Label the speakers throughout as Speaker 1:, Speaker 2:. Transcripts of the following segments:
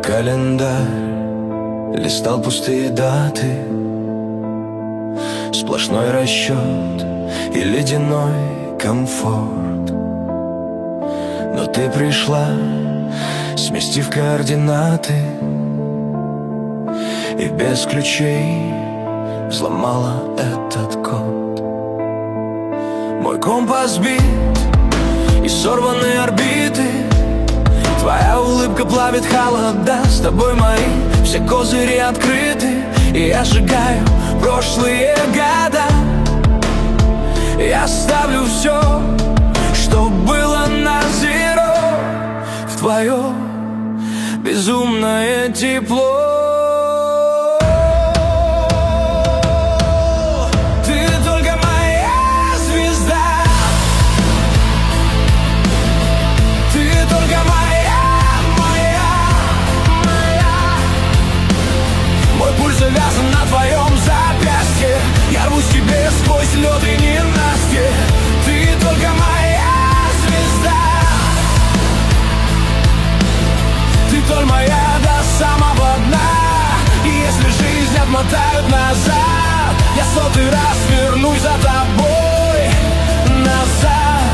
Speaker 1: календарь листал пустые даты, сплошной расчет и ледяной комфорт. Но ты пришла, сместив координаты, и без ключей взломала этот код. Мой компас бит и сорванные орбиты, твоя улыбка плавит холода. С тобой мои все козыри открыты, и я сжигаю прошлые года. Я ставлю все, что было на зеро, в твое безумное тепло. Завязан на твоем запястье, я рвусь тебе сквозь лед и ненастье. Ты только моя звезда, ты только моя до самого дна. И если жизнь отмотают назад, я сотый раз вернусь за тобой. Назад,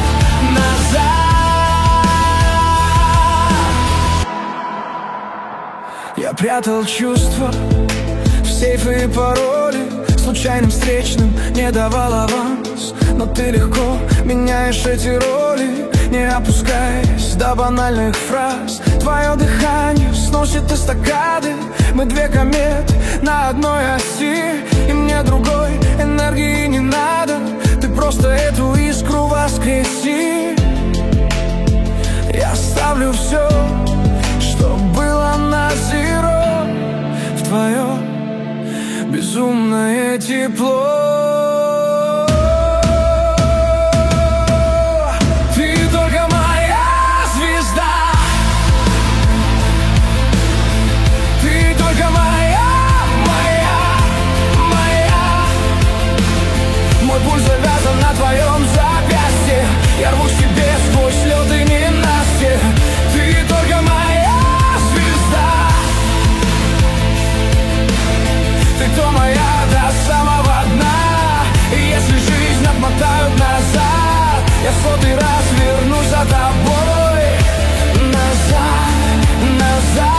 Speaker 1: назад. Я прятал чувства, сейфы и пароли, случайным встречным не давал аванс. Но ты легко меняешь эти роли, не опускаясь до банальных фраз. Твое дыхание сносит эстакады, мы две кометы на одной оси. И мне другой энергии не надо, ты просто эту искру воскреси. Я ставлю все, что было на зеро, в твое безумное тепло. Ты только моя звезда, ты только моя, моя. Мой пульс завязан на твоем запястье, я рвусь тебе сквозь лед и ненастье. Ты только моя звезда, ты то моя до самого дна. И если жизнь отмотают назад, я сотый раз вернусь за тобой. Назад, назад.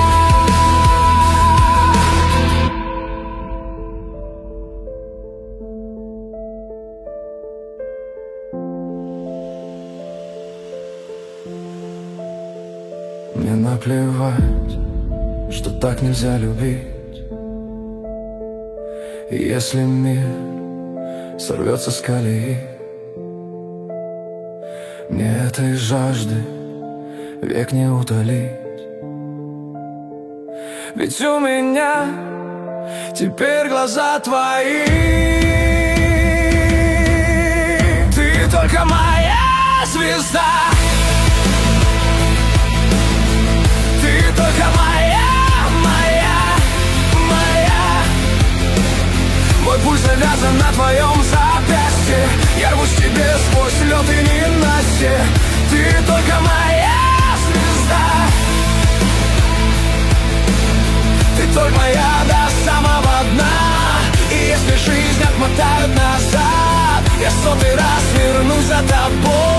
Speaker 1: Мне наплевать, что так нельзя любить. И если мир сорвется с колеи, мне этой жажды век не утолить. Ведь у меня теперь глаза твои. Ты только моя звезда, ты только моя. Мой пульс завязан на твоем запястье, я рвусь тебе сквозь лед и ненастье. Ты только моя звезда, ты только моя до самого дна. И если жизнь отмотают назад, я сотый раз вернусь за тобой.